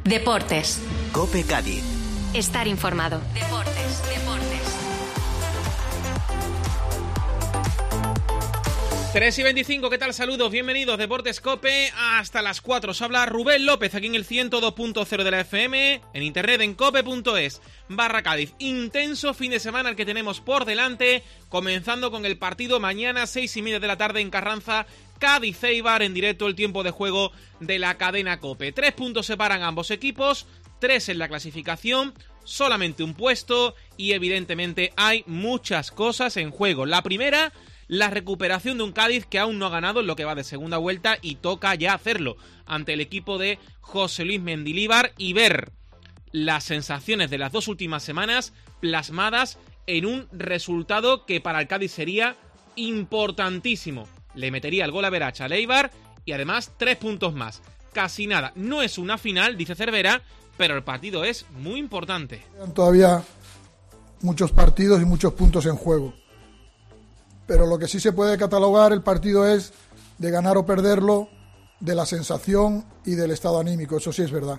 Deportes. COPE Cádiz. Estar informado. Deportes. 3:25, ¿qué tal? Saludos, bienvenidos, Deportes COPE, hasta las 4. Os habla Rubén López, aquí en el 102.0 de la FM, en internet en cope.es/Cádiz. Intenso fin de semana el que tenemos por delante, comenzando con el partido mañana, 6:30 de la tarde en Carranza, Cádiz-Eibar, en directo el tiempo de juego de la cadena COPE. 3 puntos separan a ambos equipos, 3 en la clasificación, solamente un puesto y evidentemente hay muchas cosas en juego. La primera, la recuperación de un Cádiz que aún no ha ganado en lo que va de segunda vuelta y toca ya hacerlo ante el equipo de José Luis Mendilibar y ver las sensaciones de las dos últimas semanas plasmadas en un resultado que para el Cádiz sería importantísimo. Le metería el gol a Veracha al Eibar y además 3 puntos más. Casi nada. No es una final, dice Cervera, pero el partido es muy importante. Todavía muchos partidos y muchos puntos en juego. Pero lo que sí se puede catalogar el partido es de ganar o perderlo, de la sensación y del estado anímico. Eso sí es verdad.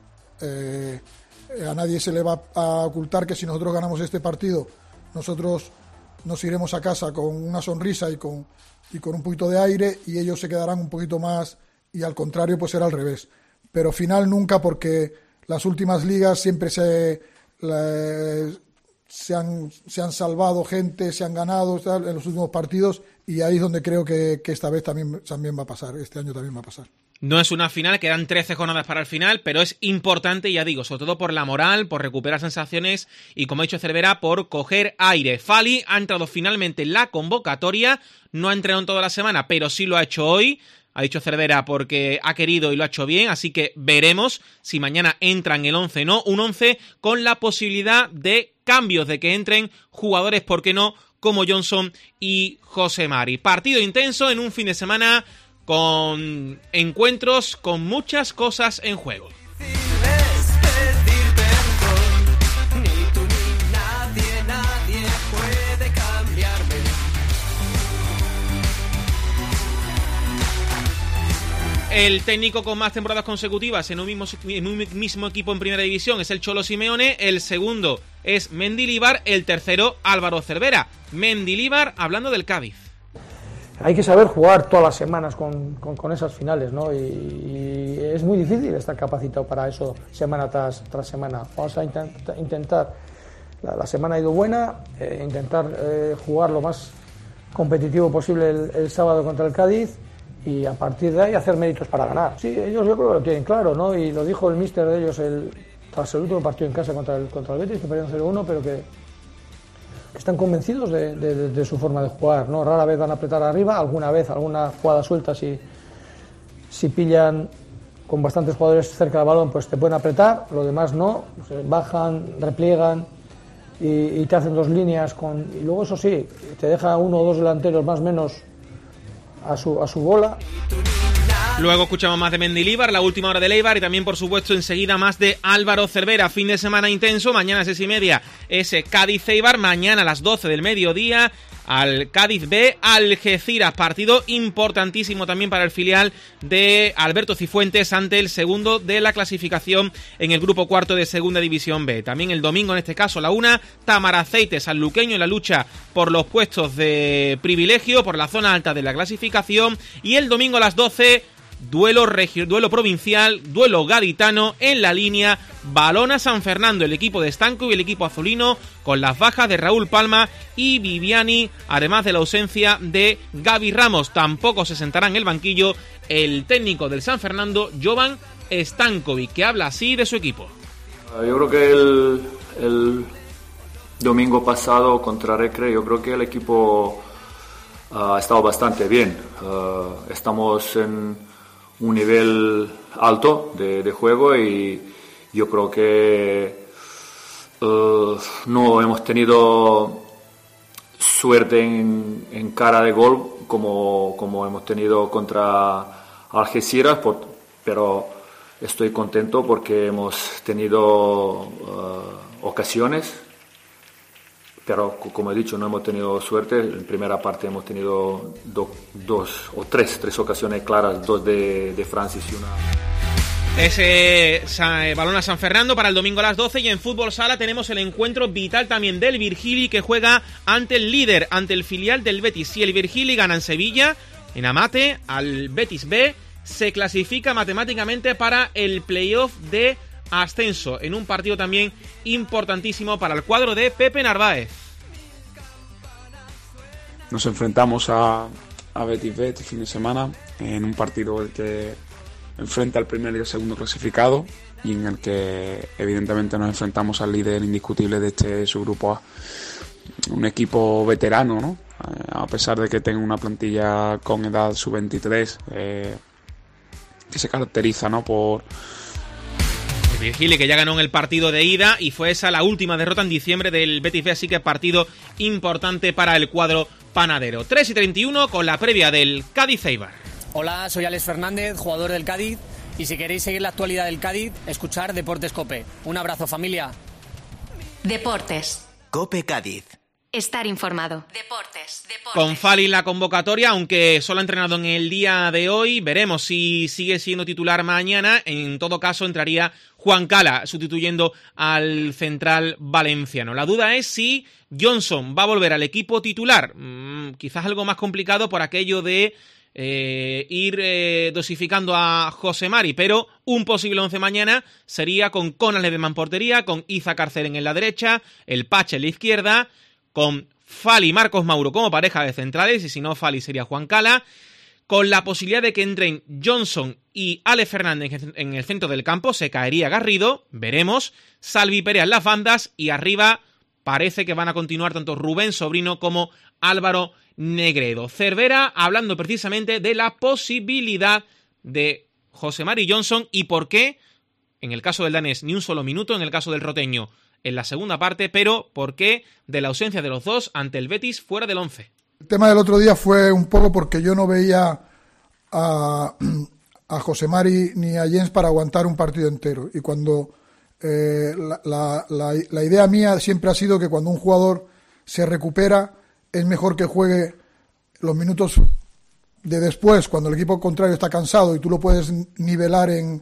A nadie se le va a ocultar que si nosotros ganamos este partido, nosotros nos iremos a casa con una sonrisa y con un poquito de aire, y ellos se quedarán un poquito más, y al contrario pues será al revés. Pero final nunca, porque las últimas ligas siempre se han salvado gente, se han ganado en los últimos partidos, y ahí es donde creo que esta vez también va a pasar, este año también va a pasar. No es una final, quedan 13 jornadas para el final, pero es importante, ya digo, sobre todo por la moral, por recuperar sensaciones y, como ha dicho Cervera, por coger aire. Fali ha entrado finalmente en la convocatoria, no ha entrenado en toda la semana, pero sí lo ha hecho hoy. Ha dicho Cervera porque ha querido y lo ha hecho bien, así que veremos si mañana entra en el 11 o no. Un 11 con la posibilidad de cambios, de que entren jugadores, ¿por qué no?, como Johnson y José Mari. Partido intenso en un fin de semana con encuentros, con muchas cosas en juego. El técnico con más temporadas consecutivas en un mismo equipo en primera división es el Cholo Simeone, el segundo es Mendilibar, el tercero Álvaro Cervera. Mendilibar hablando del Cádiz. Hay que saber jugar todas las semanas con esas finales, ¿no? Y es muy difícil estar capacitado para eso semana tras semana. Vamos a intentar, la semana ha ido buena, intentar jugar lo más competitivo posible el sábado contra el Cádiz, y a partir de ahí hacer méritos para ganar. Sí, ellos yo creo que lo tienen claro, ¿no? Y lo dijo el míster de ellos tras el último partido en casa contra el Betis, que perdieron 0-1, pero que están convencidos de su forma de jugar, ¿no? Rara vez van a apretar arriba, alguna jugada suelta, si pillan con bastantes jugadores cerca del balón, pues te pueden apretar, lo demás no, pues bajan, repliegan y te hacen dos líneas y luego eso sí, te deja uno o dos delanteros más o menos a su bola. Luego escuchamos más de Mendilibar, la última hora de Eibar, y también, por supuesto, enseguida más de Álvaro Cervera. Fin de semana intenso, mañana a 6:30 ese Cádiz-Eibar, mañana a las 12 del mediodía al Cádiz B Algeciras, partido importantísimo también para el filial de Alberto Cifuentes ante el segundo de la clasificación en el grupo cuarto de Segunda División B. También el domingo, en este caso la 1, Tamaraceite Sanluqueño en la lucha por los puestos de privilegio, por la zona alta de la clasificación, y el domingo a las 12, duelo provincial, duelo gaditano en la línea Balona San Fernando, el equipo de Stanco y el equipo azulino, con las bajas de Raúl Palma y Viviani, además de la ausencia de Gaby Ramos. Tampoco se sentará en el banquillo el técnico del San Fernando, Jovan Stankovic, que habla así de su equipo. Yo creo que el domingo pasado contra Recre, yo creo que el equipo ha estado bastante bien. Estamos en un nivel alto de juego, y yo creo que no hemos tenido suerte en cara de gol como hemos tenido contra Algeciras, pero estoy contento porque hemos tenido ocasiones, pero como he dicho, no hemos tenido suerte. En primera parte hemos tenido tres ocasiones claras, dos de Francis y una. Ese balón a San Fernando para el domingo a las 12, y en fútbol sala tenemos el encuentro vital también del Virgili, que juega ante el líder, ante el filial del Betis. Si el Virgili gana en Sevilla, en Amate, al Betis B, se clasifica matemáticamente para el playoff de ascenso, en un partido también importantísimo para el cuadro de Pepe Narváez. Nos enfrentamos a Betis B este fin de semana en un partido el que enfrenta al primer y el segundo clasificado, y en el que evidentemente nos enfrentamos al líder indiscutible de este subgrupo A, un equipo veterano, ¿no? A pesar de que tenga una plantilla con edad sub-23, que se caracteriza, ¿no?, por el Virgili, que ya ganó en el partido de ida, y fue esa la última derrota en diciembre del Betis B, así que partido importante para el cuadro panadero. 3:31 con la previa del Cádiz-Eibar. Hola, soy Alex Fernández, jugador del Cádiz, y si queréis seguir la actualidad del Cádiz, escuchar Deportes COPE. Un abrazo, familia. Deportes. COPE Cádiz. Estar informado. Deportes. Con Fali en la convocatoria, aunque solo ha entrenado en el día de hoy, veremos si sigue siendo titular mañana. En todo caso, entraría Juan Cala sustituyendo al central valenciano. La duda es si Johnson va a volver al equipo titular. Quizás algo más complicado por aquello de ir dosificando a José Mari, pero un posible 11 mañana sería con Conan Ledesma en portería, con Iza Carceren en la derecha, el Pache en la izquierda, con Fali y Marcos Mauro como pareja de centrales, y si no Fali sería Juan Cala, con la posibilidad de que entren Johnson y Ale Fernández en el centro del campo. Se caería Garrido, veremos, Salvi Perea en las bandas, y arriba parece que van a continuar tanto Rubén Sobrino como Álvaro Negredo. Cervera hablando precisamente de la posibilidad de José Mari Johnson y por qué, en el caso del danés, ni un solo minuto, en el caso del roteño, en la segunda parte, pero por qué de la ausencia de los dos ante el Betis fuera del 11. El tema del otro día fue un poco porque yo no veía a José Mari ni a Jens para aguantar un partido entero, y cuando la idea mía siempre ha sido que cuando un jugador se recupera es mejor que juegue los minutos de después, cuando el equipo contrario está cansado y tú lo puedes nivelar en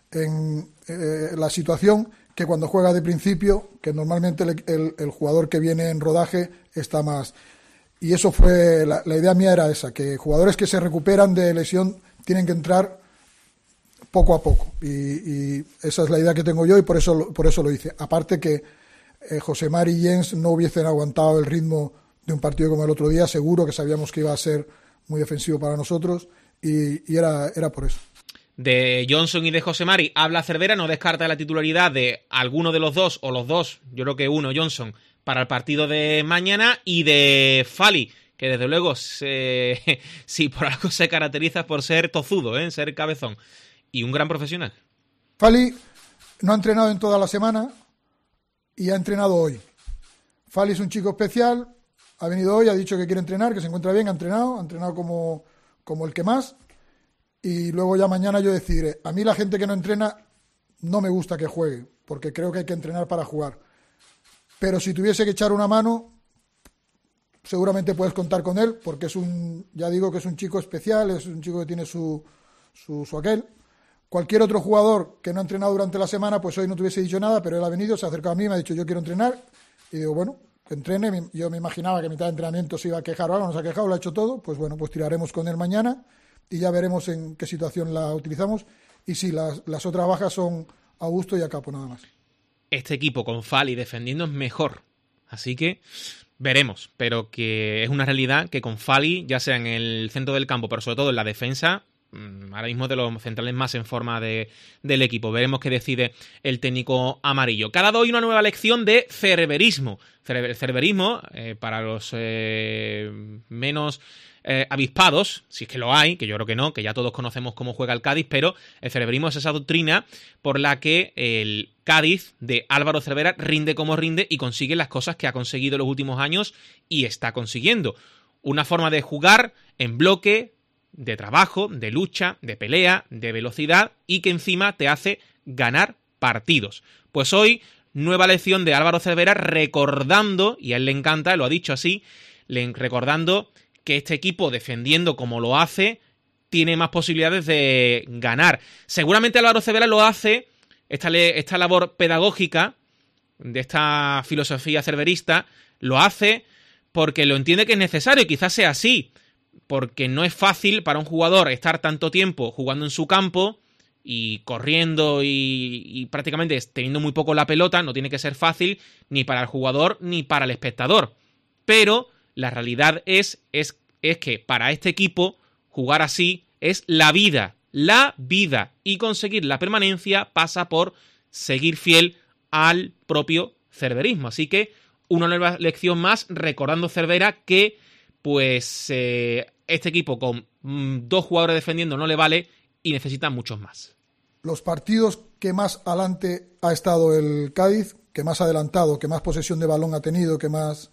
la situación, que cuando juega de principio, que normalmente el jugador que viene en rodaje está más. Y eso fue, la idea mía era esa, que jugadores que se recuperan de lesión tienen que entrar poco a poco. Y esa es la idea que tengo yo, y por eso lo hice. Aparte que José Mari y Jens no hubiesen aguantado el ritmo de un partido como el otro día, seguro, que sabíamos que iba a ser muy defensivo para nosotros, y era por eso. De Johnson y de José Mari habla Cervera, no descarta la titularidad de alguno de los dos, o los dos, yo creo que uno, Johnson, para el partido de mañana, y de Fali, que desde luego, si por algo se caracteriza por ser tozudo, ser cabezón, y un gran profesional. Fali no ha entrenado en toda la semana y ha entrenado hoy. Fali es un chico especial, ha venido hoy, ha dicho que quiere entrenar, que se encuentra bien, ha entrenado como el que más, y luego ya mañana yo decidiré. A mí la gente que no entrena no me gusta que juegue, porque creo que hay que entrenar para jugar. Pero si tuviese que echar una mano, seguramente puedes contar con él, porque ya digo que es un chico especial, es un chico que tiene su aquel. Cualquier otro jugador que no ha entrenado durante la semana, pues hoy no te hubiese dicho nada, pero él ha venido, se ha acercado a mí, me ha dicho yo quiero entrenar, y digo, bueno, que entrene. Yo me imaginaba que a mitad de entrenamiento se iba a quejar o algo, no se ha quejado, lo ha hecho todo, pues bueno, pues tiraremos con él mañana y ya veremos en qué situación la utilizamos. Y sí, las otras bajas son Augusto y Acapo, nada más. Este equipo con Fali defendiendo es mejor, así que veremos, pero que es una realidad que con Fali, ya sea en el centro del campo, pero sobre todo en la defensa, ahora mismo de los centrales más en forma del equipo. Veremos qué decide el técnico amarillo. Cada día una nueva lección de cerverismo. Cerverismo, para los menos avispados, si es que lo hay, que yo creo que no, que ya todos conocemos cómo juega el Cádiz, pero el cerverismo es esa doctrina por la que el Cádiz de Álvaro Cervera rinde como rinde y consigue las cosas que ha conseguido en los últimos años y está consiguiendo. Una forma de jugar en bloque, de trabajo, de lucha, de pelea, de velocidad, y que encima te hace ganar partidos. Pues hoy, nueva lección de Álvaro Cervera, recordando, y a él le encanta, lo ha dicho así, recordando que este equipo, defendiendo como lo hace, tiene más posibilidades de ganar. Seguramente Álvaro Cervera lo hace, esta labor pedagógica de esta filosofía cerverista, lo hace porque lo entiende que es necesario, y quizás sea así, porque no es fácil para un jugador estar tanto tiempo jugando en su campo y corriendo y prácticamente teniendo muy poco la pelota. No tiene que ser fácil ni para el jugador ni para el espectador. Pero la realidad es que para este equipo jugar así es la vida. La vida. Y conseguir la permanencia pasa por seguir fiel al propio cerverismo. Así que una nueva lección más, recordando Cervera que pues este equipo con 2 jugadores defendiendo no le vale y necesita muchos más. Los partidos que más adelante ha estado el Cádiz, que más adelantado, que más posesión de balón ha tenido, que más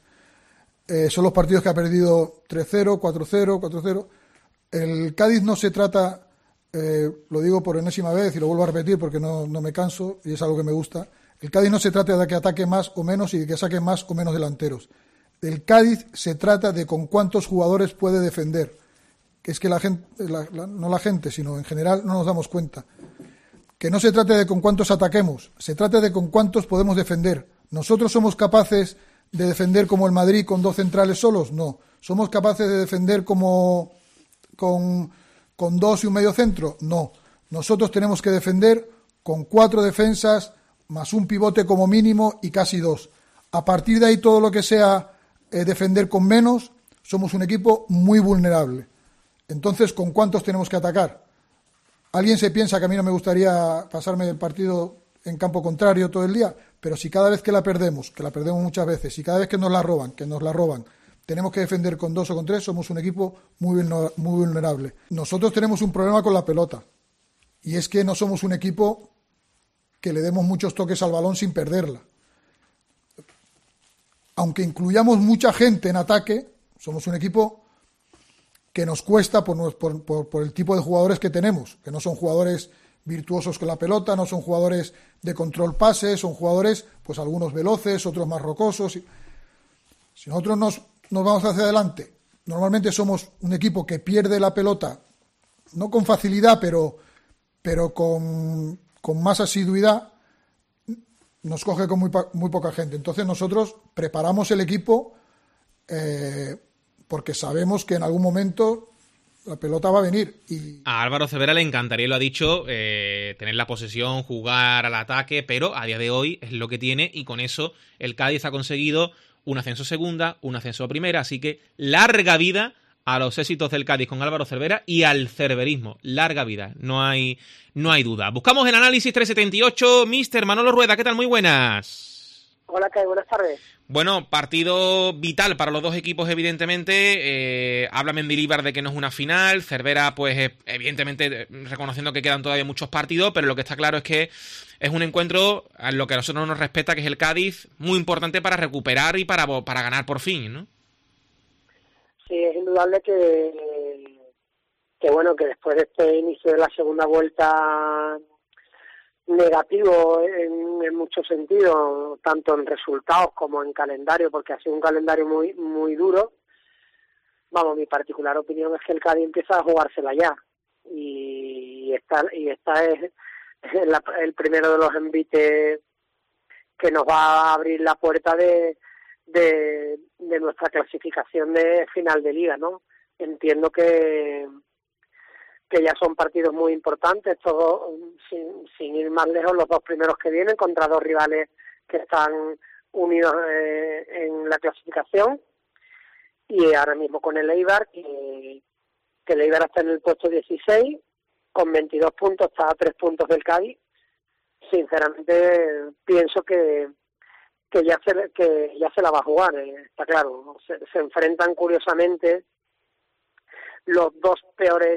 son los partidos que ha perdido 3-0, 4-0, 4-0. El Cádiz no se trata, lo digo por enésima vez y lo vuelvo a repetir porque no me canso y es algo que me gusta, el Cádiz no se trata de que ataque más o menos y de que saque más o menos delanteros. El Cádiz se trata de con cuántos jugadores puede defender, que es que la gente, no la gente, sino en general no nos damos cuenta. Que no se trate de con cuántos ataquemos, se trata de con cuántos podemos defender. ¿Nosotros somos capaces de defender como el Madrid con 2 centrales solos? No. ¿Somos capaces de defender como con 2 y un medio centro? No. Nosotros tenemos que defender con 4 defensas más un pivote como mínimo y casi 2. A partir de ahí todo lo que sea defender con menos, somos un equipo muy vulnerable. Entonces, ¿con cuántos tenemos que atacar? Alguien se piensa que a mí no me gustaría pasarme el partido en campo contrario todo el día, pero si cada vez que la perdemos muchas veces, y cada vez que nos la roban, tenemos que defender con 2 o con 3, somos un equipo muy vulnerable. Nosotros tenemos un problema con la pelota, y es que no somos un equipo que le demos muchos toques al balón sin perderla. Aunque incluyamos mucha gente en ataque, somos un equipo que nos cuesta por el tipo de jugadores que tenemos, que no son jugadores virtuosos con la pelota, no son jugadores de control pase, son jugadores, pues algunos veloces, otros más rocosos. Si nosotros nos vamos hacia adelante, normalmente somos un equipo que pierde la pelota, no con facilidad, pero con más asiduidad, nos coge con muy poca gente. Entonces nosotros preparamos el equipo porque sabemos que en algún momento la pelota va a venir. Y a Álvaro Cervera le encantaría, lo ha dicho, tener la posesión, jugar al ataque, pero a día de hoy es lo que tiene y con eso el Cádiz ha conseguido un ascenso a segunda, un ascenso a primera, así que larga vida a los éxitos del Cádiz con Álvaro Cervera y al cerverismo. Larga vida, no hay duda. Buscamos el análisis 378. Mister Manolo Rueda, ¿qué tal? Muy buenas. Hola, Kai, buenas tardes. Bueno, partido vital para los dos equipos, evidentemente. Habla Mendilibar de que no es una final. Cervera, pues, evidentemente, reconociendo que quedan todavía muchos partidos, pero lo que está claro es que es un encuentro a lo que a nosotros nos respeta, que es el Cádiz, muy importante para recuperar y para ganar por fin, ¿no? Sí, es indudable que bueno, que después de este inicio de la segunda vuelta negativo en muchos sentidos, tanto en resultados como en calendario, porque ha sido un calendario muy muy duro. Vamos, mi particular opinión es que el Cádiz empieza a jugársela ya y esta es el primero de los envites que nos va a abrir la puerta de nuestra clasificación de final de liga, ¿no? Entiendo que ya son partidos muy importantes, todos, sin ir más lejos, los 2 primeros que vienen contra 2 rivales que están unidos en la clasificación, y ahora mismo con el Eibar, que el Eibar está en el puesto 16, con 22 puntos, está a 3 puntos del Cádiz. Sinceramente pienso que ya se la va a jugar, está claro. Se enfrentan curiosamente los 2 peores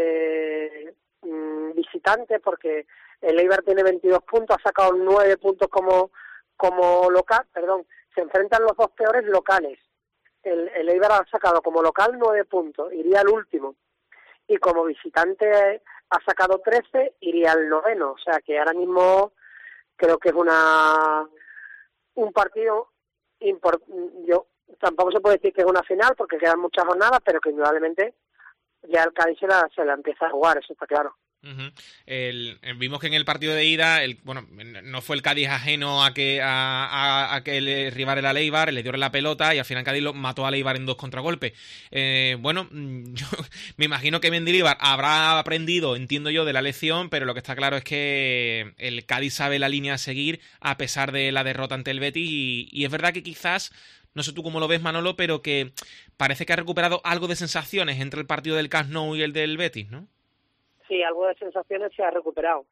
visitantes, porque el Eibar tiene 22 puntos, ha sacado 9 puntos como local, se enfrentan los 2 peores locales. El Eibar ha sacado como local 9 puntos, iría al último, y como visitante ha sacado 13, iría al noveno, o sea que ahora mismo creo que es un partido importante. Yo tampoco se puede decir que es una final porque quedan muchas jornadas, pero que indudablemente ya el Cádiz se la empieza a jugar, eso está claro. Vimos que en el partido de ida, no fue el Cádiz ajeno a que el rival era Leibar, le dio la pelota y al final Cádiz lo mató a Leibar en 2 contragolpes. Yo me imagino que Mendilibar habrá aprendido, entiendo yo, de la lección, pero lo que está claro es que el Cádiz sabe la línea a seguir a pesar de la derrota ante el Betis y es verdad que quizás, no sé tú cómo lo ves, Manolo, pero que parece que ha recuperado algo de sensaciones entre el partido del Camp Nou y el del Betis, ¿no? Sí, algo de sensaciones se ha recuperado.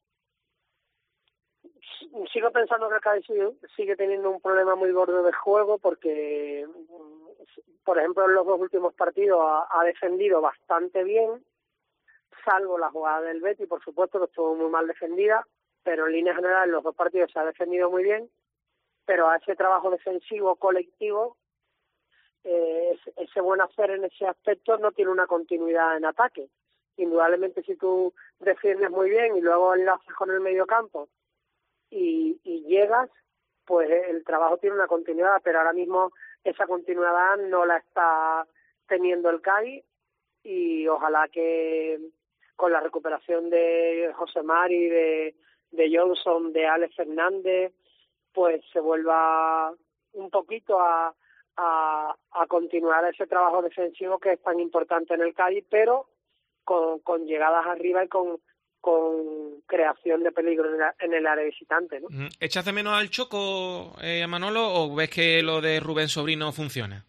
Sigo pensando que el Cádiz sigue teniendo un problema muy gordo de juego porque, por ejemplo, en los 2 últimos partidos ha defendido bastante bien, salvo la jugada del Betis, por supuesto, que estuvo muy mal defendida, pero en línea general en los 2 partidos se ha defendido muy bien, pero a ese trabajo defensivo colectivo, ese buen hacer en ese aspecto no tiene una continuidad en ataque. Indudablemente si tú defiendes muy bien y luego enlazas con el mediocampo y llegas, pues el trabajo tiene una continuidad, pero ahora mismo esa continuidad no la está teniendo el Cádiz y ojalá que con la recuperación de José Mari, de Johnson, de Alex Fernández, pues se vuelva un poquito a continuar ese trabajo defensivo que es tan importante en el Cádiz, pero con llegadas arriba y con creación de peligro en el área visitante, ¿no? ¿Echas de menos al Choco, Manolo, o ves que lo de Rubén Sobrino funciona?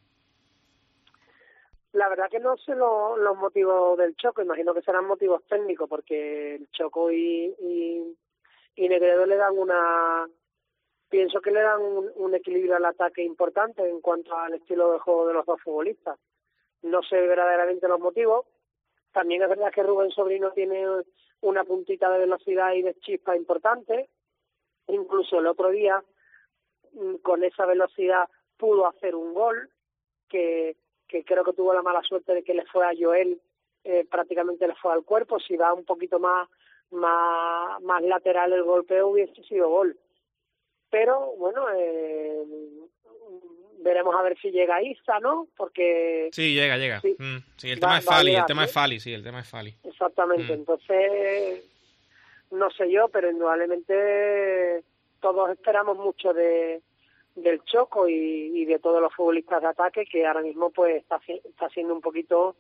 La verdad que no sé los motivos del Choco, imagino que serán motivos técnicos, porque el Choco y Negredo le dan pienso que le dan un equilibrio al ataque importante en cuanto al estilo de juego de los 2 futbolistas. No sé verdaderamente los motivos. También es verdad que Rubén Sobrino tiene una puntita de velocidad y de chispa importante. Incluso el otro día, con esa velocidad, pudo hacer un gol que creo que tuvo la mala suerte de que le fue a Joel, prácticamente le fue al cuerpo. Si va un poquito más lateral el golpeo hubiese sido gol. Pero, bueno, veremos a ver si llega Isa, ¿no? Porque... Sí, llega. Sí, el tema es Fali, el tema es Fali. Exactamente, entonces, no sé yo, pero indudablemente todos esperamos mucho del Choco y de todos los futbolistas de ataque, que ahora mismo pues está siendo un poquito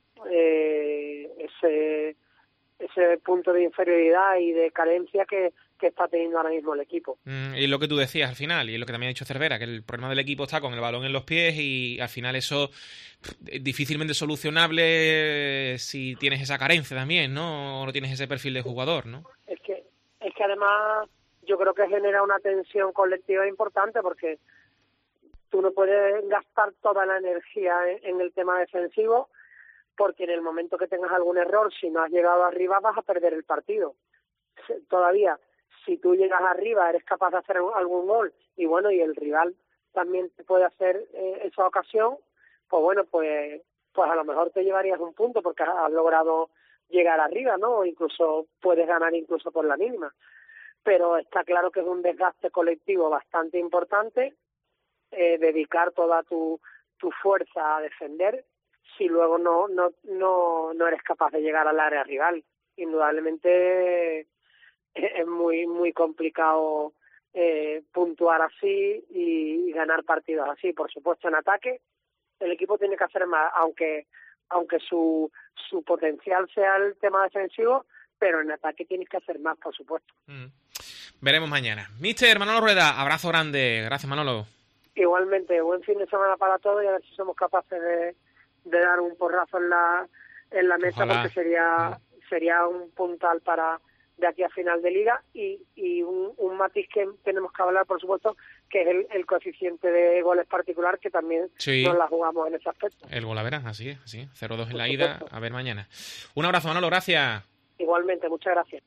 ese punto de inferioridad y de carencia que está teniendo ahora mismo el equipo. Y lo que tú decías al final, y lo que también ha dicho Cervera, que el problema del equipo está con el balón en los pies y al final eso es difícilmente solucionable si tienes esa carencia también, ¿no? O no tienes ese perfil de jugador, ¿no? Es que además yo creo que genera una tensión colectiva importante porque tú no puedes gastar toda la energía en el tema defensivo porque en el momento que tengas algún error, si no has llegado arriba, vas a perder el partido. Todavía, si tú llegas arriba, eres capaz de hacer algún gol y bueno, y el rival también te puede hacer esa ocasión, pues bueno, pues a lo mejor te llevarías un punto porque has logrado llegar arriba, ¿no? O incluso puedes ganar incluso por la mínima. Pero está claro que es un desgaste colectivo bastante importante, dedicar toda tu fuerza a defender si luego no eres capaz de llegar al área rival. Indudablemente es muy muy complicado puntuar así y ganar partidos así. Por supuesto, en ataque el equipo tiene que hacer más, aunque su potencial sea el tema defensivo, pero en ataque tienes que hacer más, por supuesto. Veremos mañana. Míster Manolo Rueda, abrazo grande. Gracias, Manolo. Igualmente, buen fin de semana para todos y a ver si somos capaces de dar un porrazo en la mesa. Ojalá. Porque sería un puntal para de aquí a final de liga y un matiz que tenemos que hablar, por supuesto, que es el coeficiente de goles particular, que también nos la jugamos en ese aspecto. El Golavera, así es, 0-2 en la ida, a ver mañana. Un abrazo, Manolo, gracias. Igualmente, muchas gracias.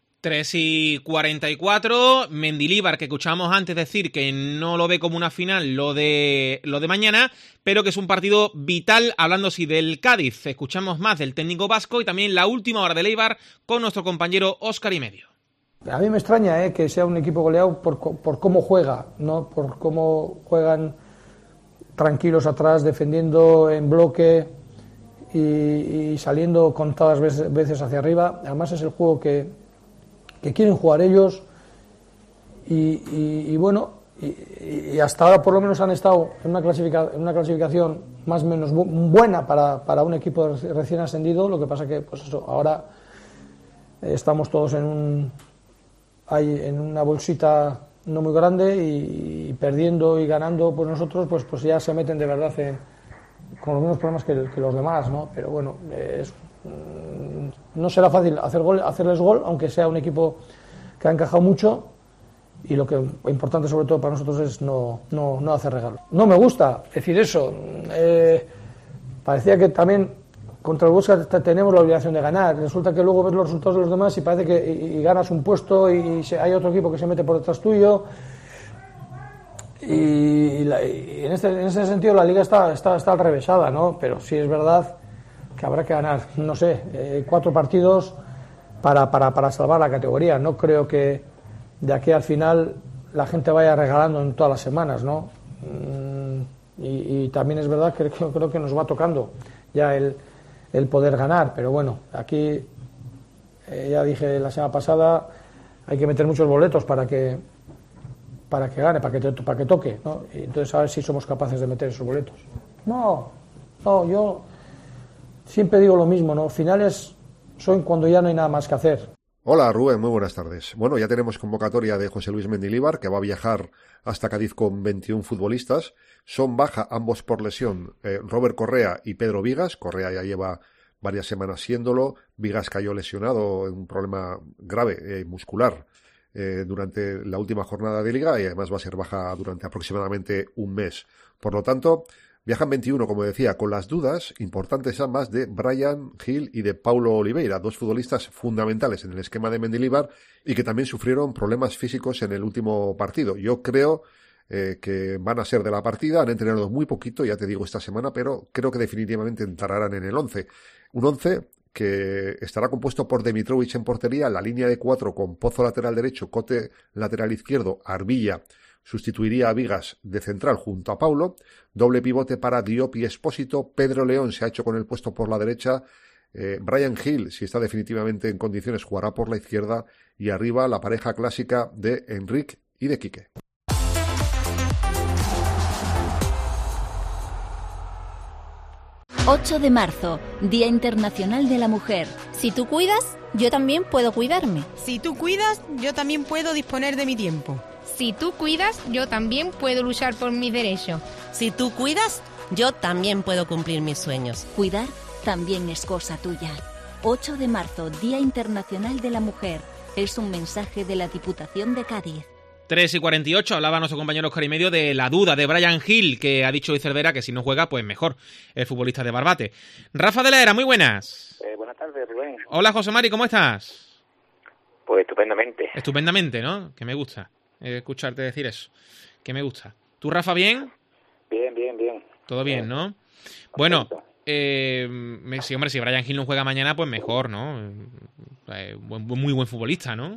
3:44, Mendilibar, que escuchábamos antes decir que no lo ve como una final lo de mañana, pero que es un partido vital, hablando sí del Cádiz. Escuchamos más del técnico vasco y también la última hora de Eibar con nuestro compañero Óscar y Medio. A mí me extraña que sea un equipo goleado por cómo juega, no por cómo juegan tranquilos atrás, defendiendo en bloque y saliendo contadas veces hacia arriba. Además es el juego que quieren jugar ellos y bueno, y hasta ahora por lo menos han estado en una clasificación más o menos buena para un equipo recién ascendido. Lo que pasa que pues eso, ahora estamos todos en una bolsita no muy grande y perdiendo y ganando pues nosotros pues ya se meten de verdad con los mismos problemas que los demás, ¿no? Pero bueno, no será fácil hacerles gol, aunque sea un equipo que ha encajado mucho, y lo importante sobre todo para nosotros es no hacer regalos. No me gusta decir eso. Parecía que también contra el Huesca tenemos la obligación de ganar. Resulta que luego ves los resultados de los demás y parece que y ganas un puesto y hay otro equipo que se mete por detrás tuyo. Y en ese sentido la liga está alrevesada, ¿no? Pero sí es verdad que habrá que ganar, no sé, 4 partidos para salvar la categoría. No creo que de aquí al final la gente vaya regalando en todas las semanas, ¿no? Y también es verdad que creo que nos va tocando ya el poder ganar, pero bueno, aquí ya dije la semana pasada, hay que meter muchos boletos para que gane, para que toque, ¿no? Y entonces a ver si somos capaces de meter esos boletos. No, yo siempre digo lo mismo, ¿no? Finales son cuando ya no hay nada más que hacer. Hola Rubén, muy buenas tardes. Bueno, ya tenemos convocatoria de José Luis Mendilibar, que va a viajar hasta Cádiz con 21 futbolistas. Son baja ambos por lesión, Robert Correa y Pedro Vigas. Correa ya lleva varias semanas siéndolo. Vigas cayó lesionado en un problema grave muscular durante la última jornada de Liga y además va a ser baja durante aproximadamente un mes. Por lo tanto, viajan 21, como decía, con las dudas importantes ambas de Bryan Gil y de Paulo Oliveira, 2 futbolistas fundamentales en el esquema de Mendilibar y que también sufrieron problemas físicos en el último partido. Yo creo que van a ser de la partida, han entrenado muy poquito, ya te digo, esta semana, pero creo que definitivamente entrarán en el 11. Un 11 que estará compuesto por Dimitrovic en portería, la línea de 4 con Pozo lateral derecho, Cote lateral izquierdo, Arbilla sustituiría a Vigas de central junto a Paulo, doble pivote para Diop y Espósito, Pedro León se ha hecho con el puesto por la derecha, Bryan Gil, si está definitivamente en condiciones, jugará por la izquierda, y arriba la pareja clásica de Enric y de Quique. ...8 de marzo, Día Internacional de la Mujer. Si tú cuidas, yo también puedo cuidarme. Si tú cuidas, yo también puedo disponer de mi tiempo. Si tú cuidas, yo también puedo luchar por mis derechos. Si tú cuidas, yo también puedo cumplir mis sueños. Cuidar también es cosa tuya. 8 de marzo, Día Internacional de la Mujer. Es un mensaje de la Diputación de Cádiz. 3:48, hablaba nuestro compañero Oscar y Medio de la duda de Bryan Gil, que ha dicho hoy Cervera que si no juega, pues mejor, el futbolista de Barbate. Rafa de la Era, muy buenas. Buenas tardes, Rubén. Hola, José Mari, ¿cómo estás? Pues estupendamente. Estupendamente, ¿no? Que me gusta escucharte decir eso, que me gusta. ¿Tú, Rafa, bien? Bien. Todo bien, ¿no? Bueno, sí, hombre, si Bryan Gil no juega mañana, pues mejor, ¿no? Muy buen futbolista, ¿no?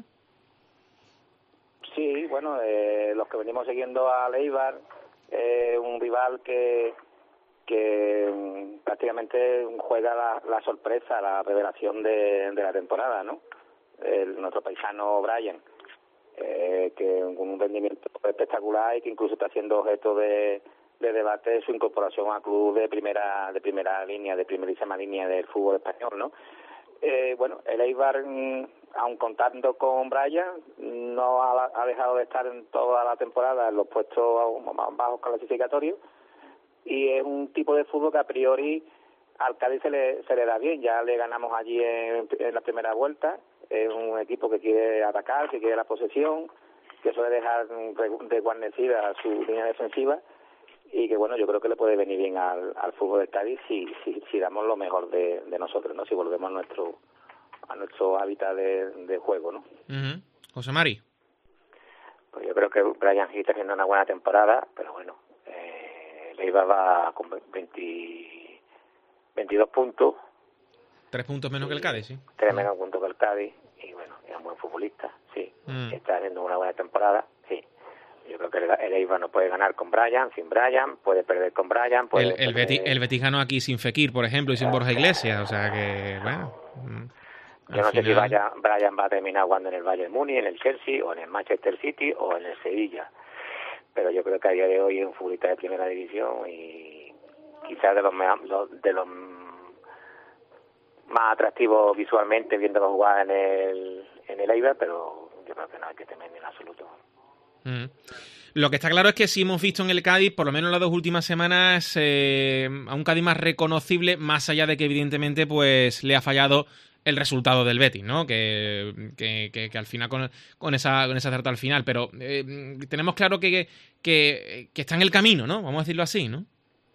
Sí, bueno, los que venimos siguiendo a Eibar, un rival que prácticamente juega la sorpresa, la revelación de la temporada, ¿no? Nuestro paisano Bryan, que con un rendimiento espectacular y que incluso está siendo objeto de debate su incorporación a club de primera línea, de primerísima línea del fútbol español, ¿no? Bueno, el Eibar, aun contando con Bryan, no ha dejado de estar en toda la temporada en los puestos más bajos clasificatorios, y es un tipo de fútbol que a priori al Cádiz se le da bien. Ya le ganamos allí en la primera vuelta. Es un equipo que quiere atacar, que quiere la posesión, que suele dejar desguarnecida su línea defensiva, y que bueno, yo creo que le puede venir bien al fútbol del Cádiz si damos lo mejor de nosotros, ¿no? Si volvemos a nuestro hábitat de juego, ¿no? Uh-huh. José Mari. Pues yo creo que Bryan Gil está haciendo una buena temporada, pero bueno, Eibar va con 22 puntos. 3 puntos menos que el Cádiz, sí. 3 menos puntos que el Cádiz, y bueno, es un buen futbolista, sí. Está haciendo una buena temporada, sí. Yo creo porque el Eibar no puede ganar con Bryan, sin Bryan, puede perder con Bryan. El Betis ganó aquí sin Fekir, por ejemplo, y sin Borja Iglesias, o sea que, bueno... Yo no sé si Bryan va a terminar jugando en el Bayern Múnich, en el Chelsea, o en el Manchester City, o en el Sevilla. Pero yo creo que a día de hoy es un futbolista de primera división y quizás de los más atractivos visualmente viéndolo jugar en el Eibar, pero yo creo que no hay que temer en absoluto. Lo que está claro es que sí hemos visto en el Cádiz, por lo menos en las 2 últimas semanas, a un Cádiz más reconocible, más allá de que evidentemente pues le ha fallado el resultado del Betis, ¿no? Que al final con esa derrota al final, pero tenemos claro que está en el camino, ¿no? Vamos a decirlo así, ¿no?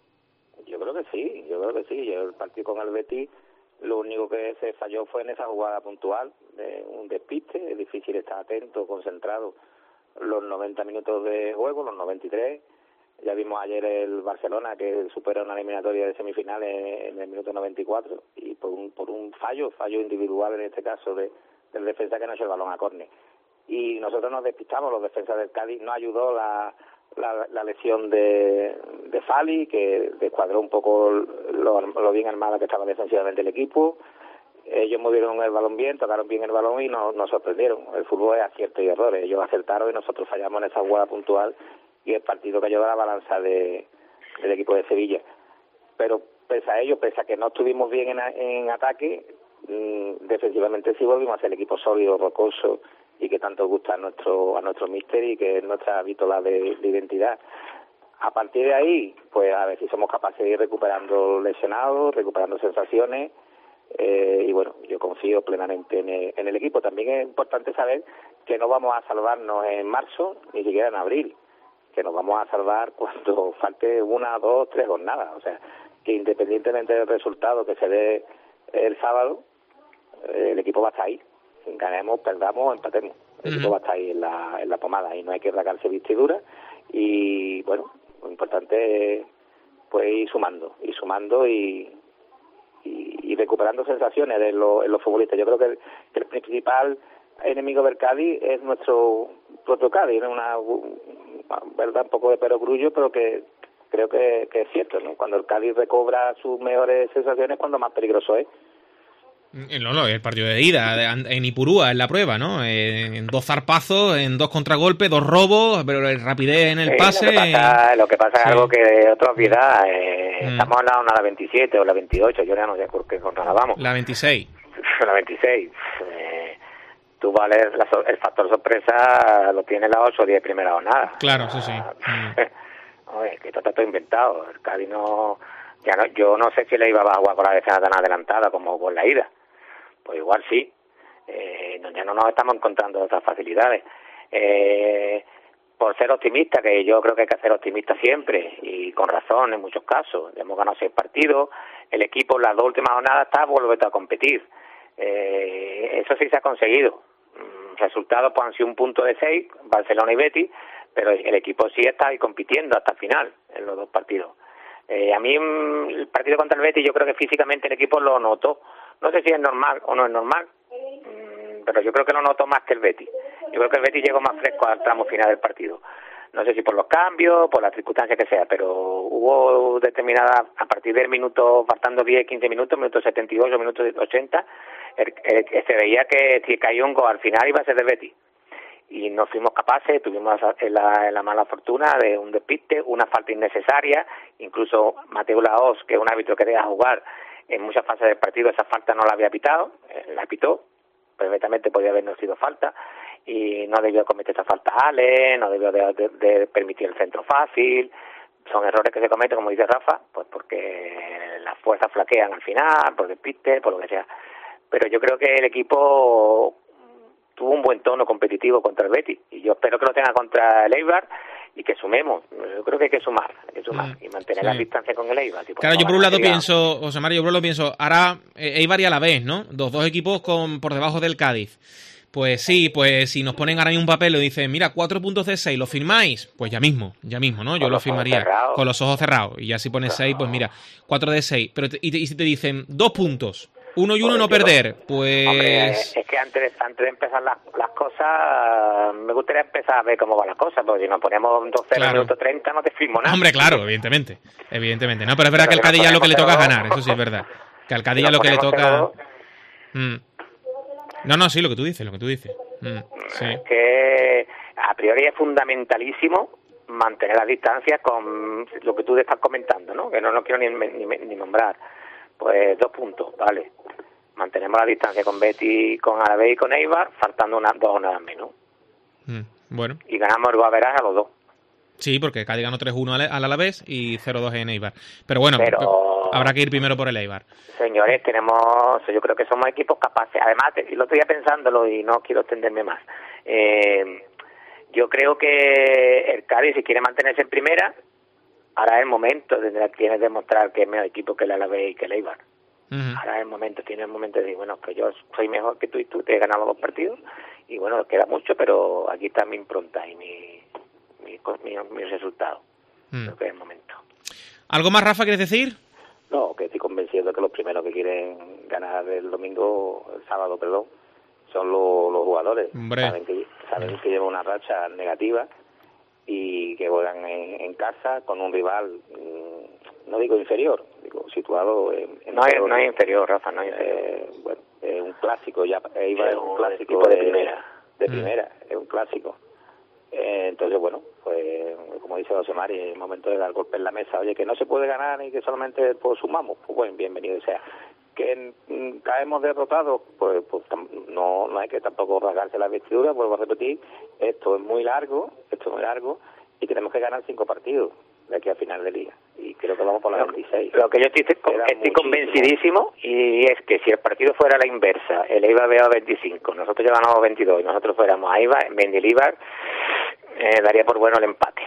Yo creo que sí. Yo el partido con el Betis, lo único que se falló fue en esa jugada puntual, de un despiste. Es difícil estar atento, concentrado los 90 minutos de juego, los 93. Ya vimos ayer el Barcelona que supera una eliminatoria de semifinales en el minuto 94 y por un fallo individual en este caso del defensa que no echó el balón a córner. Y nosotros nos despistamos, los defensas del Cádiz. No ayudó la lesión de Fali, que descuadró un poco lo bien armada que estaba defensivamente el equipo. Ellos movieron el balón bien, tocaron bien el balón y nos sorprendieron. El fútbol es acierto y errores. Ellos acertaron y nosotros fallamos en esa jugada puntual y el partido que ayudó a la balanza del equipo de Sevilla. Pero pese a que no estuvimos bien en ataque, defensivamente sí volvimos a ser el equipo sólido, rocoso y que tanto gusta a nuestro míster y que es nuestra vítola de identidad. A partir de ahí, pues a ver si somos capaces de ir recuperando lesionados, recuperando sensaciones. Y bueno, yo confío plenamente en el equipo. También es importante saber que no vamos a salvarnos en marzo, ni siquiera en abril, que nos vamos a salvar cuando falte 1, 2, 3 jornadas. O sea, que independientemente del resultado que se dé el sábado, el equipo va a estar ahí. Ganemos, perdamos, empatemos. El equipo va a estar ahí en la pomada y no hay que rasgarse vestiduras. Y bueno, lo importante es pues ir sumando y recuperando sensaciones en los futbolistas. Yo creo que el principal enemigo del Cádiz es nuestro propio Cádiz. Es una verdad un poco de perogrullo, pero que creo que es cierto, ¿no? Cuando el Cádiz recobra sus mejores sensaciones, cuando más peligroso es. No, el partido de ida en Ipurúa, en la prueba, ¿no? En 2 zarpazos, en 2 contragolpes, 2 robos, pero rapidez en el pase. Lo que pasa es algo que otra obviedad. Estamos en la 27 o la 28, yo ya no sé por qué jornada vamos. La 26. La 26. Tú vales el factor sorpresa, lo tiene la 8 o 10 primera jornada. Claro, sí. Oye, que esto está todo inventado. El Cádiz yo no sé si le iba a jugar con la defensa tan adelantada como con la ida. Pues igual sí. Ya no nos estamos encontrando otras facilidades. Por ser optimista, que yo creo que hay que ser optimista siempre, y con razón en muchos casos. Hemos ganado 6 partidos, el equipo en las 2 últimas jornadas está volviendo a competir. Eso sí se ha conseguido. Resultados pues han sido un punto de 6, Barcelona y Betis, pero el equipo sí está ahí compitiendo hasta el final en los 2 partidos. A mí el partido contra el Betis yo creo que físicamente el equipo lo notó. No sé si es normal o no es normal, pero yo creo que lo notó más que el Betis. Yo creo que el Betis llegó más fresco al tramo final del partido. No sé si por los cambios, por las circunstancias que sea, pero hubo determinadas, a partir del minuto, faltando 10, 15 minutos, minuto 78, minuto 80, se veía que si caía un gol al final iba a ser del Betis. Y no fuimos capaces, tuvimos la mala fortuna de un despiste, una falta innecesaria, incluso Mateo Laos, que es un árbitro que deja jugar en muchas fases del partido, esa falta no la había pitado, la pitó, perfectamente podía habernos sido falta, y no debió cometer esa falta Ale, no debió de permitir el centro fácil. Son errores que se cometen, como dice Rafa, pues porque las fuerzas flaquean al final, por despiste, por lo que sea. Pero yo creo que el equipo tuvo un buen tono competitivo contra el Betis, y yo espero que lo tenga contra el Eibar y que sumemos. Yo creo que hay que sumar y mantener la distancia con el Eibar. Claro, yo por un lado pienso, José Mario, ahora Eibar y a la vez, ¿no? Dos equipos por debajo del Cádiz. Pues sí, pues si nos ponen ahora mismo un papel y dicen, mira, 4 puntos de 6, ¿lo firmáis? Pues ya mismo, ¿no? Yo lo firmaría con los ojos cerrados. Y ya si pones 6, pues mira, 4 de 6. Pero y si te dicen 2 puntos, 1 y 1 no perder. Pues... Hombre, es que antes de empezar las cosas, me gustaría empezar a ver cómo van las cosas, porque si nos ponemos 2-0 en el minuto 30 no te firmo nada. Hombre, claro, evidentemente. No, pero es verdad que al Cádiz ya lo que le toca es ganar, eso sí es verdad. Que al Cádiz ya lo que le toca... No, sí, lo que tú dices. Sí. Es que a priori es fundamentalísimo mantener las distancias con lo que tú estás comentando, ¿no? Que no quiero ni nombrar. Pues 2 puntos, vale. Mantenemos la distancia con Betis, con Alavés y con Eibar, faltando 2 jornadas menos. Bueno. Y ganamos el goaverage a los 2. Sí, porque Cádiz ganó 3-1 al Alavés y 0-2 en Eibar. Pero bueno, habrá que ir primero por el Eibar. Señores, yo creo que somos equipos capaces. Además, lo estoy ya pensándolo y no quiero extenderme más. Yo creo que el Cádiz, si quiere mantenerse en primera, ahora es el momento tiene que demostrar que es mejor equipo que el Alavés y que el Eibar. Ahora es el momento, tiene el momento de decir, bueno, que yo soy mejor que tú y tú te he ganado 2 partidos y bueno, queda mucho, pero aquí está mi impronta y mi resultado. Creo que es el momento. ¿Algo más, Rafa, quieres decir? No, que estoy convencido de que los primeros que quieren ganar el sábado, son los jugadores. Saben que llevan una racha negativa y que juegan en casa con un rival, no digo inferior, digo situado no es inferior, Rafa, no es bueno, es un clásico, ya iba a un clásico de primera, es un clásico. Entonces, bueno, pues como dice José Mari, es el momento de dar golpe en la mesa. Oye, que no se puede ganar y que solamente sumamos, pues bueno, bienvenido sea. Que caemos derrotados, pues no hay que tampoco rasgarse la vestidura, vuelvo a repetir, esto es muy largo y tenemos que ganar 5 partidos de aquí a final de liga y creo que vamos por la 26. Lo que yo estoy convencidísimo y es que si el partido fuera a la inversa, el Eibar vea 25, nosotros ya ganamos 22 y nosotros fuéramos a Eibar, Mendilibar, daría por bueno el empate.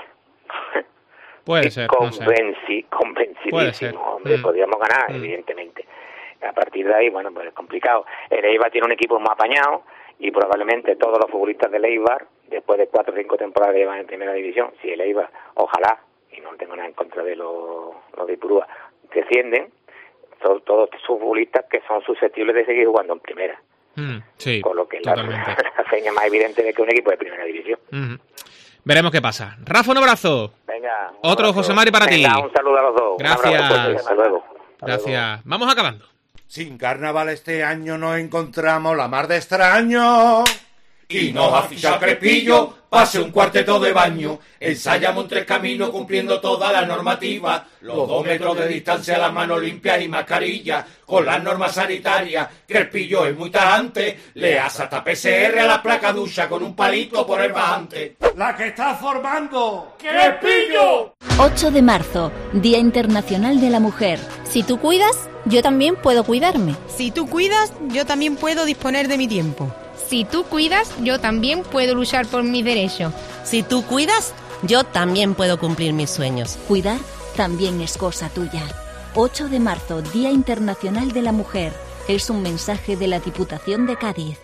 Puede ser, convencidísimo, hombre, podríamos ganar, evidentemente. A partir de ahí, bueno, pues es complicado. El Eibar tiene un equipo más apañado y probablemente todos los futbolistas del Eibar, después de 4 o 5 temporadas que llevan en primera división, si el Eibar, ojalá, y no tengo nada en contra de los de Ipurúa, descienden, son todos futbolistas que son susceptibles de seguir jugando en primera. Sí, con lo que es la seña más evidente de que un equipo de primera división. Veremos qué pasa. Rafa, un abrazo. Venga. Otro José Mari para ti. Un saludo a los dos. Gracias. Hasta luego. Gracias. Vamos acabando. Sin carnaval este año nos encontramos la mar de extraño y nos ha fichado Crespillo, pase un cuarteto de baño, ensayamos en 3 caminos cumpliendo toda la normativa, los 2 metros de distancia, las manos limpias y mascarilla, con las normas sanitarias, Crespillo es muy tajante, le hace hasta PCR a la placa ducha con un palito por el bajante. ¡La que está formando! ¡Crespillo! 8 de marzo, Día Internacional de la Mujer. Si tú cuidas, yo también puedo cuidarme. Si tú cuidas, yo también puedo disponer de mi tiempo. Si tú cuidas, yo también puedo luchar por mis derechos. Si tú cuidas, yo también puedo cumplir mis sueños. Cuidar también es cosa tuya. 8 de marzo, Día Internacional de la Mujer. Es un mensaje de la Diputación de Cádiz.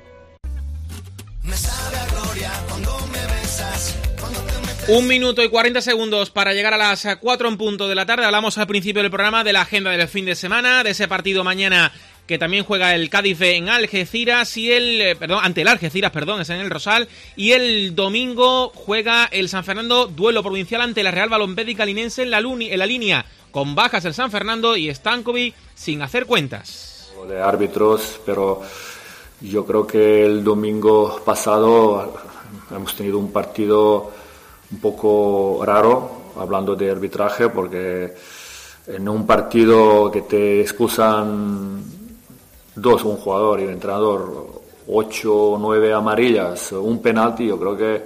Me sabe a gloria cuando me besas. 1 minuto y 40 segundos para llegar a las 4 en punto de la tarde. Hablamos al principio del programa de la agenda del fin de semana, de ese partido mañana que también juega el Cádiz en Algeciras y ante el Algeciras, es en el Rosal, y el domingo juega el San Fernando, duelo provincial ante la Real Balompédica Linense en la línea, con bajas el San Fernando y Stankovic sin hacer cuentas. De árbitros, pero yo creo que el domingo pasado hemos tenido un partido un poco raro, hablando de arbitraje, porque en un partido que te excusan 2, un jugador y un entrenador, 8 o 9 amarillas, un penalti, yo creo que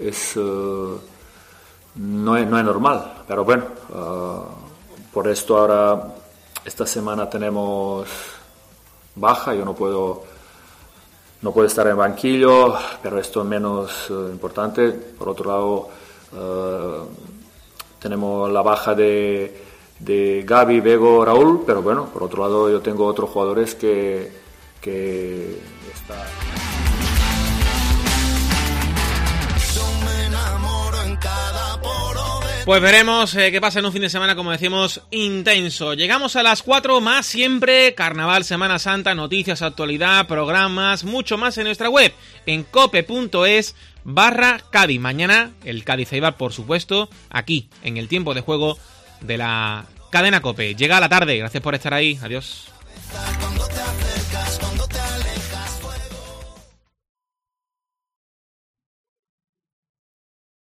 no es normal. Pero bueno, por esto ahora, esta semana tenemos baja, yo no puedo estar en banquillo, pero esto es menos importante. Por otro lado, tenemos la baja de Gaby, Bego, Raúl, pero bueno, por otro lado yo tengo otros jugadores que están... Yo me enamoro en cada poro de Pues veremos qué pasa en un fin de semana, como decimos, intenso. Llegamos a las 4, más siempre, Carnaval, Semana Santa, noticias, actualidad, programas, mucho más en nuestra web, en cope.es/Cádiz. Mañana el Cádiz Eibar, por supuesto, aquí, en el tiempo de juego de la cadena COPE. Llega la tarde, gracias por estar ahí, adiós. Cuando te